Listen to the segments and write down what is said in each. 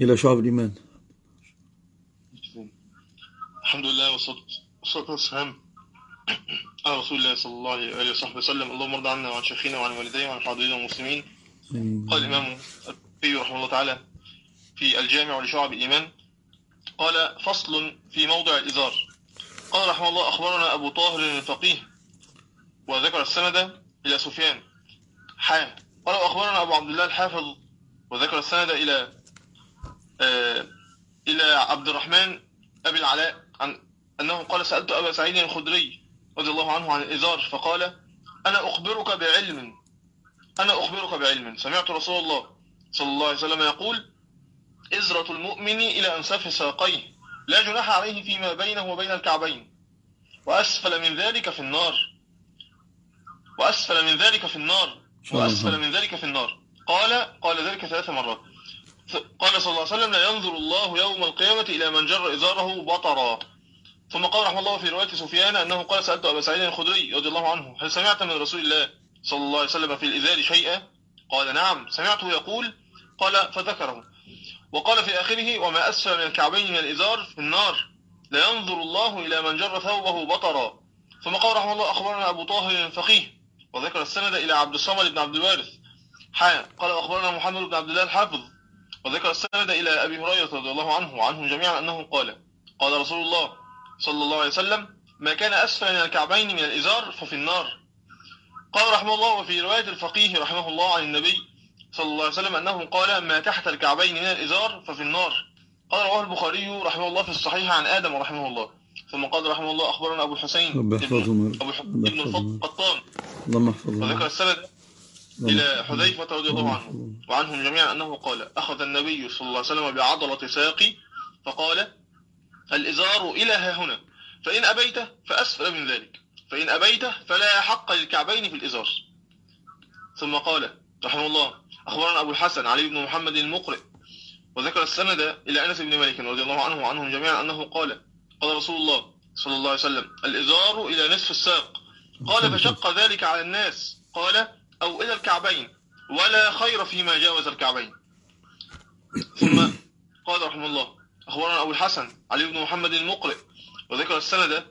إلى شعب الإيمان. الحمد لله والصلاة والسلام على رسول الله صلى الله عليه وآله وصحبه وسلم. اللهم ارض عنا وعن شيخنا وعن والديه وعن الحاضرين والمسلمين. قال الإمام البخاري رحمه الله تعالى في الجامع لشعب الإيمان، قال: فصل في موضع الإزار. قال رحمه الله: أخبرنا أبو طاهر الفقيه، وذكر السند إلى سفيان. قال: أخبرنا أبو عبد الله الحافظ، وذكر السند إلى عبد الرحمن أبي العلاء عن أنه قال: سألت أبا سعيد الخدري رضي الله عنه عن الإزار فقال: أنا أخبرك بعلم سمعت رسول الله صلى الله عليه وسلم يقول: إزرة المؤمن إلى أنساف ساقيه، لا جناح عليه فيما بينه وبين الكعبين، وأسفل من ذلك في النار. قال ذلك 3 مرات. قال صلى الله عليه وسلم: لا ينظر الله يوم القيامة إلى من جر إزاره بطرا. ثم قال رحمه الله في رواية سفيان أنه قال: سألت أبا سعيد الخدري رضي الله عنه: هل سمعت من رسول الله صلى الله عليه وسلم في الإزار شيئا؟ قال: نعم سمعته يقول. قال فذكره، وقال في آخره: وما أسفل من الكعبين من الإزار في النار، لا ينظر الله إلى من جر ثوبه بطرا. ثم قال رحمه الله: أخبرنا أبو طاهر الفقيه، وذكر السند إلى عبد الصمد بن عبد الوارث. قال: أخبرنا محمد بن عبد الله الحافظ، وذكر السند إلى أبي هريرة رضي الله عنه وعنهم جميعا أنه قال: قال رسول الله صلى الله عليه وسلم: ما كان أسفل من الكعبين من الإزار ففي النار. قال رحمه الله: وفي رواية الفقيه رحمه الله عن النبي صلى الله عليه وسلم أنه قال: ما تحت الكعبين من الإزار ففي النار. قال رواه البخاري رحمه الله في الصحيح عن آدم رحمه الله. ثم قال رحمه الله: أخبرنا أبو الحسين ابن القطان، وذكر السند إلى حذيفة رضي الله عنه وعنهم جميعا أنه قال: أخذ النبي صلى الله عليه وسلم بعضلة ساقي فقال: الإزار إلى ها هنا، فإن أبيت فأسفل من ذلك، فإن أبيت فلا حق للكعبين في الإزار. ثم قال رحمه الله: أخبرنا أبو الحسن علي بن محمد المقرئ، وذكر السند إلى أنس بن مالك رضي الله عنه وعنهم جميعا أنه قال: قال رسول الله صلى الله عليه وسلم: الإزار إلى نصف الساق. قال: فشق ذلك على الناس. قال: أو إلى الكعبين، ولا خير فيما جاوز الكعبين. ثم قال رحمه الله: أخبرنا أبو الحسن علي بن محمد المقرئ، وذكر السند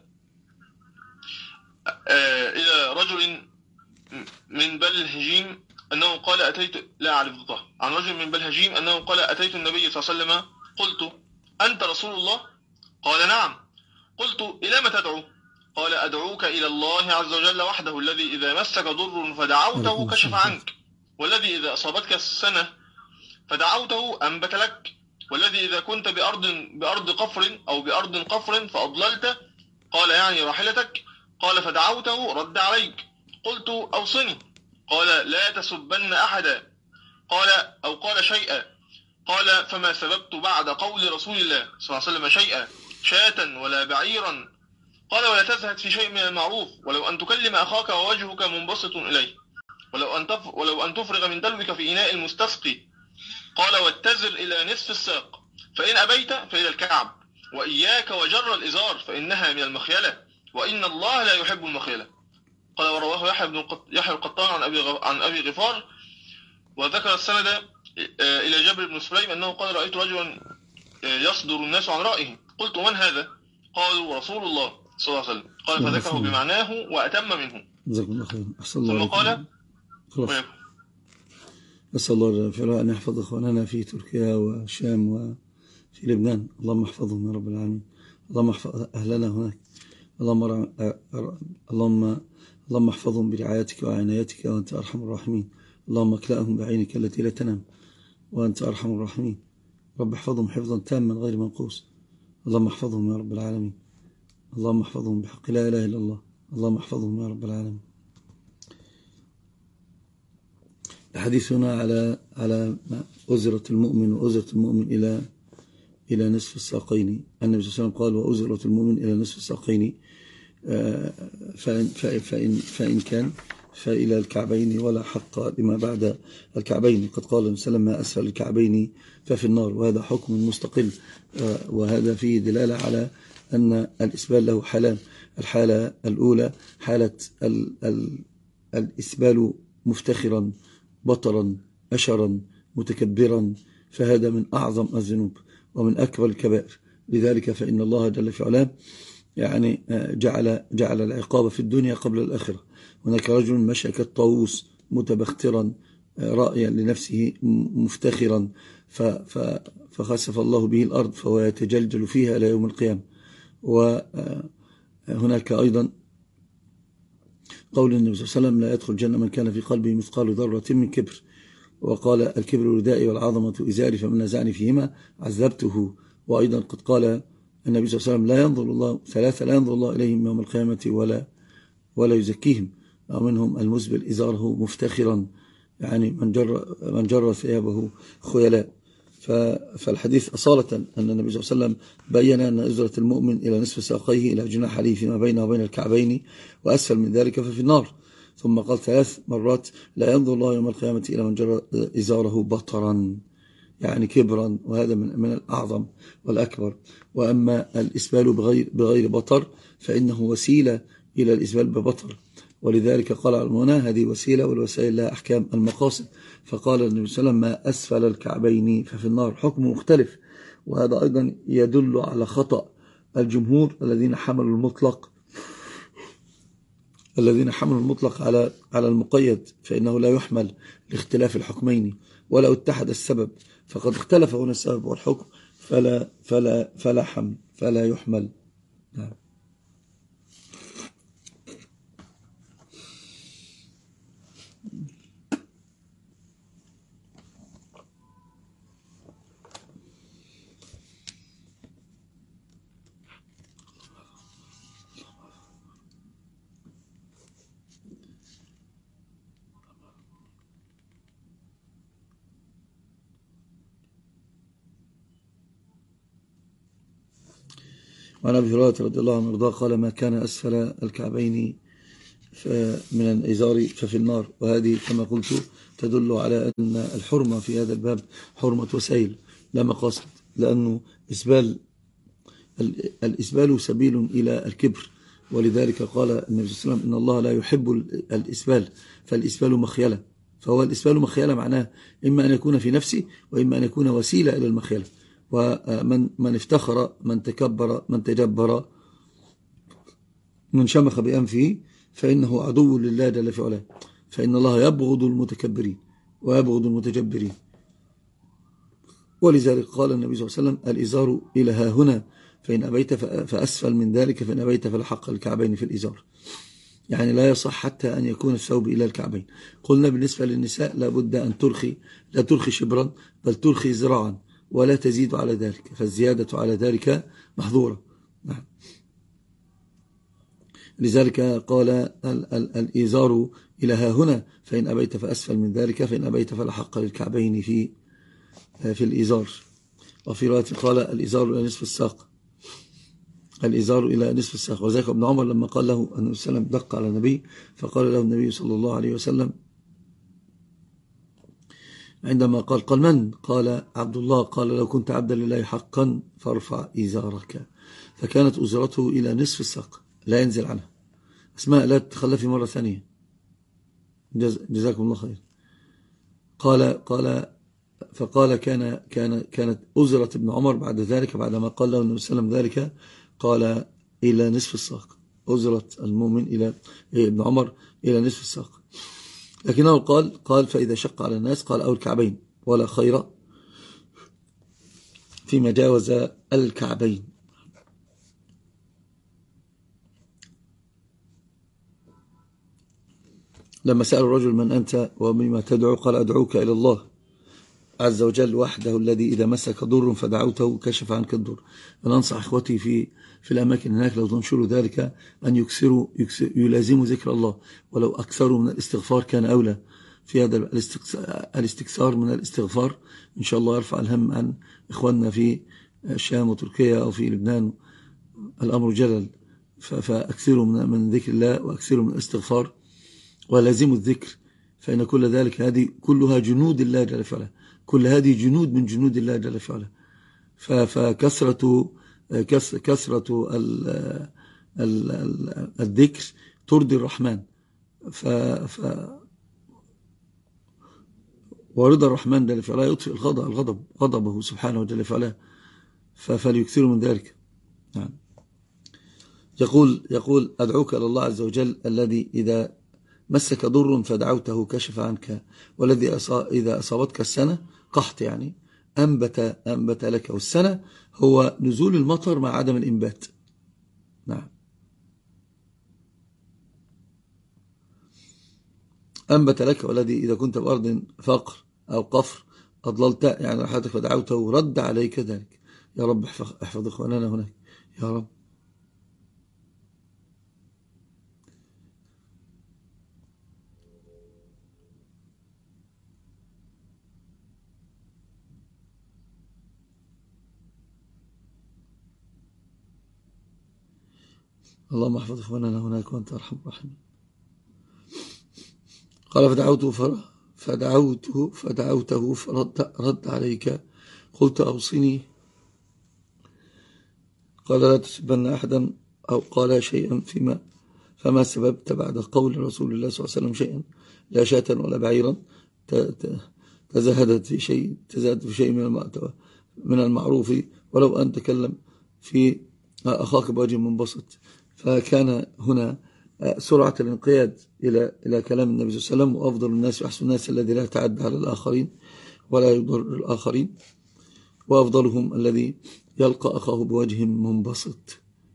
إلى رجل من بلهجيم أنه قال: عن رجل من بلهجيم أنه قال: أتيت النبي صلى الله عليه وسلم قلت: أنت رسول الله؟ قال: نعم. قلت: إلى ما تدعو؟ قال: أدعوك إلى الله عز وجل وحده، الذي إذا مسك ضر فدعوته كشف عنك، والذي إذا أصابتك السنة فدعوته أنبت لك، والذي إذا كنت بأرض قفر أو بأرض قفر فأضللت، قال يعني راحلتك، قال فدعوته رد عليك. قلت: أوصني. قال: لا تسبن أحدا. قال شيئا. قال: فما سببت بعد قول رسول الله صلى الله عليه وسلم شيئا، شاة ولا بعيرا. قال: ولا تزهد في شيء من المعروف، ولو أن تكلم أخاك ووجهك منبسط إليه، ولو أن تفرغ من دلوك في إناء المستسقي. قال: واتزر إلى نصف الساق، فإن أبيت فإلى الكعب، وإياك وجر الإزار فإنها من المخيلة، وإن الله لا يحب المخيلة. قال: ورواه يحيى القطان عن أبي غفار، وذكر السند إلى جابر بن سليم أنه قال: رأيت رجلا يصدر الناس عن رأيه. قلت: من هذا؟ قالوا: رسول الله صلى الله عليه وسلم. قال: فذكره بمعناه وأتم منه. جزاكم الله خير. ثم قال: أسأل الله فعلا أن يحفظ إخواننا في تركيا والشام وفي لبنان. اللهم احفظهم يا رب العالمين. اللهم احفظ أهلنا هناك. اللهم احفظهم برعايتك وعنايتك وأنت أرحم الراحمين. اللهم اكلأهم بعينك التي لا تنام وأنت أرحم الراحمين. رب احفظهم حفظا تاما غير منقوص. اللهم احفظهم يا رب العالمين. اللهم احفظهم بحق لا إله إلا الله. اللهم احفظهم يا رب العالمين. الحديث هنا على أزرة المؤمن وأزرة المؤمن إلى نصف الساقين. النبي صلى الله عليه وسلم قال: وأزرة المؤمن إلى نصف الساقين، فإن كان فإلى الكعبين، ولا حق لما بعد الكعبين. قد قال النبي صلى الله عليه وسلم: ما أسفل الكعبين ففي النار. وهذا حكم مستقل، وهذا فيه دلالة على أن الإسبال له حالان. الحالة الأولى حالة الإسبال مفتخرا بطرا أشرا متكبرا فهذا من أعظم الذنوب ومن أكبر الكبائر. لذلك فإن الله جل في علاه يعني جعل العقاب في الدنيا قبل الآخرة. هناك رجل مشى كالطاووس متبخترا رائيا لنفسه مفتخرا فخسف الله به الأرض فهو يتجلجل فيها إلى يوم القيامة. وهناك أيضا قول النبي صلى الله عليه وسلم لا يدخل الجنة من كان في قلبه مثقال ذرة من كبر. وقال الكبر ردائي والعظمة إزاري فمن نزعني فيهما عذبته. وأيضا قد قال النبي صلى الله عليه وسلم لا ينظر الله ثلاثة لا ينظر الله إليهم يوم القيامة ولا يزكيهم، ومنهم المسبل إزاره مفتخرا، يعني من جر ثيابه خيلاء. فالحديث أصالة أن النبي صلى الله عليه وسلم بيّن أن إزرة المؤمن إلى نصف ساقيه إلى جناح عليه فيما بينه وبين الكعبين، وأسفل من ذلك ففي النار. ثم قال 3 مرات لا ينظر الله يوم القيامة إلى من جر إزاره بطرا، يعني كبرا، وهذا من الأعظم والأكبر. وأما الإسبال بغير بطر فإنه وسيلة إلى الإسبال ببطر، ولذلك قال علمنا هذه وسيلة والوسائل لها أحكام المقاصد. فقال النبي صلى الله عليه وسلم ما أسفل الكعبين ففي النار، حكم مختلف. وهذا أيضا يدل على خطأ الجمهور الذين حملوا المطلق على المقيد، فإنه لا يحمل لاختلاف الحكمين ولو اتحد السبب، فقد اختلف هنا السبب والحكم فلا يحمل. نعم. وعن أبي هريرة رضي الله عنه وارضاه قال ما كان أسفل الكعبين من الإزار ففي النار. وهذه كما قلت تدل على أن الحرمة في هذا الباب حرمة وسائل لا مقاصد، لأنه الإسبال سبيل إلى الكبر. ولذلك قال النبي صلى الله عليه وسلم إن الله لا يحب الإسبال، فالإسبال مخيلة. فهو الإسبال مخيلة معناه إما أن يكون في نفسه وإما أن يكون وسيلة إلى المخيلة. ومن افتخر من تكبر من تجبر من شمخ بأنفه فإنه عدو لله جل في علاه، فإن الله يبغض المتكبرين ويبغض المتجبرين. ولذلك قال النبي صلى الله عليه وسلم الإزار إلى ها هنا فإن أبيت فأسفل من ذلك، فإن أبيت فلحق الكعبين في الإزار، يعني لا يصح حتى أن يكون الثوب إلى الكعبين. قلنا بالنسبة للنساء لابد أن لا ترخي شبرا بل ترخي ذراعا ولا تزيد على ذلك، فالزيادة على ذلك محظورة. نعم. لذلك قال الإزار إلى ها هنا فإن أبيت فأسفل من ذلك، فإن أبيت فلحق للكعبين في الإزار. وفي رواية قال الإزار إلى نصف الساق، الإزار إلى نصف الساق. وذلك ابن عمر لما قال له أنه السلام دق على النبي فقال له النبي صلى الله عليه وسلم عندما قال من؟ قال عبد الله. قال لو كنت عبدا لله حقا فارفع إزارك. فكانت أزرته إلى نصف الساق لا ينزل عنها. أسماء لا تتخلفي مرة ثانية، جزاكم الله خير. فقال كانت أزرة ابن عمر بعد ذلك بعدما قال له النبي صلى الله عليه وسلم ذلك قال إلى نصف الساق، أزرة المؤمن إلى ابن عمر إلى نصف الساق. لكنه قال فإذا شق على الناس قال أو الكعبين، ولا خير فيما جاوز الكعبين. لما سأل الرجل من أنت وبما تدعو قال أدعوك إلى الله عز وجل وحده الذي إذا مسك ضر فدعوته كشف عنك الضر. فننصح إخوتي في الأماكن هناك لو تنشروا ذلك أن يلازموا ذكر الله، ولو أكثروا من الاستغفار كان أولى. في هذا الاستكثار من الاستغفار إن شاء الله يرفع الهم عن إخواننا في الشام وتركيا أو في لبنان، الأمر جلل. فأكثروا من ذكر الله وأكثروا من الاستغفار ولازموا الذكر، فإن كل ذلك هذه كلها جنود الله جل وعلا، كل هذه جنود من جنود الله جل وعلا. فكثرة الذكر ترضي الرحمن. ورضا الرحمن جل في علاه يطفئ غضبه سبحانه وجل في علاه، فليكثروا من ذلك. نعم. يقول أدعوك إلى الله عز وجل الذي إذا مسك ضر فدعوته كشف عنك، والذي إذا أصابتك السنة قحط يعني أنبت لك، والسنة هو نزول المطر مع عدم الإنبات. نعم. أنبت لك، والذي إذا كنت بأرض فقر أو قفر أضللت يعني راحتك فدعوته رد عليك ذلك. يا رب احفظ إخواننا هناك يا رب. اللهم احفظ إخواننا هناك وأنت أرحم الراحمين. قال فدعوته فرد عليك. قلت أوصني. قال لا تسبن أحدا، أو قال شيئا فما سببت بعد قول رسول الله صلى الله عليه وسلم شيئا، لا شاة ولا بعيرا تزهدت في شيء من المعروف، ولو أن تكلم في أخاك بوجه منبسط. فكان هنا سرعة الانقياد إلى كلام النبي صلى الله عليه وسلم، وأفضل الناس وأحسن الناس الذي لا يتعدى على الآخرين ولا يضر الآخرين، وأفضلهم الذي يلقى أخاه بوجه منبسط.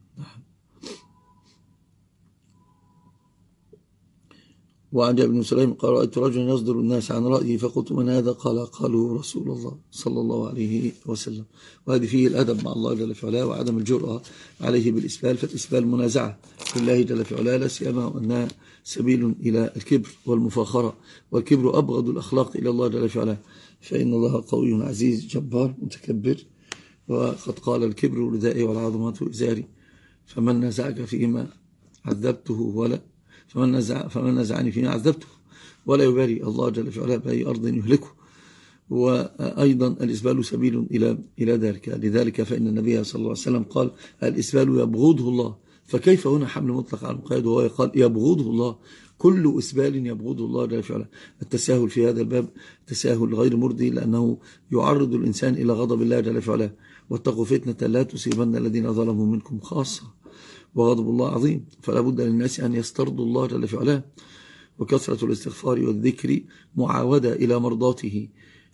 وعن جابر بن سليم قال رأيت رجلا يصدر الناس عن رأيه فقلت من هذا؟ قالوا رسول الله صلى الله عليه وسلم. وهذه فيه الأدب مع الله جل في علاه وعدم الجرأة عليه بالإسبال، فالإسبال منازعة لله جل في علاه، لا سيما وأنها سبيل إلى الكبر والمفاخرة، والكبر أبغض الأخلاق إلى الله جل في علاه، فإن الله قوي عزيز جبار متكبر، وقد قال الكبر ردائي والعظمة إزاري، فمن نزعك فيما عذبته فمن نزعني فيما عذبته ولا يبالي الله جل في علاه بأي أرض يهلكه. وأيضا الإسبال سبيل إلى ذلك. لذلك فإن النبي صلى الله عليه وسلم قال الإسبال يبغضه الله، فكيف هنا حمل مطلق على المقيد وهو قال يبغضه الله؟ كل إسبال يبغضه الله جل في علاه. التساهل في هذا الباب تساهل غير مرضي، لأنه يعرض الإنسان إلى غضب الله جل في علاه. واتقوا فتنة لا تصيبن الذين ظلموا منكم خاصة، وغضب الله عظيم، فلا بد للناس أن يسترضوا الله جل في علاه. وكثرة الاستغفار والذكر معاودة إلى مرضاته،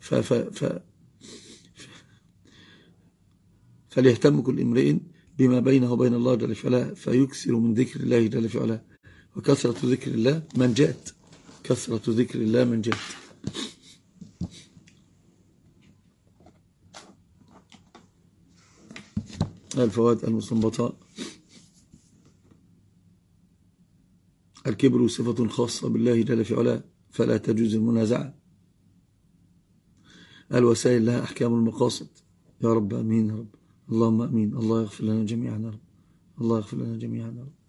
فليهتم كل امرئ بما بينه وبين الله جل في علاه، فيكثر من ذكر الله جل في علاه. وكثرة ذكر الله منجات، كثرة ذكر الله منجات. الفوائد المستنبطة: الكبر صفة خاصة بالله جل في علاه فلا تجوز المنازعة. الوسائل لها أحكام المقاصد. يا رب أمين يا رب، اللهم أمين. الله يغفر لنا جميعا يا رب، الله يغفر لنا جميعا يا رب.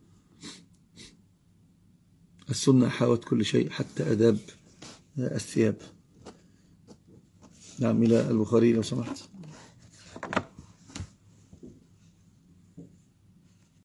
السنة حاوت كل شيء حتى أداب الثياب. نعم، إلى البخاري لو سمحت.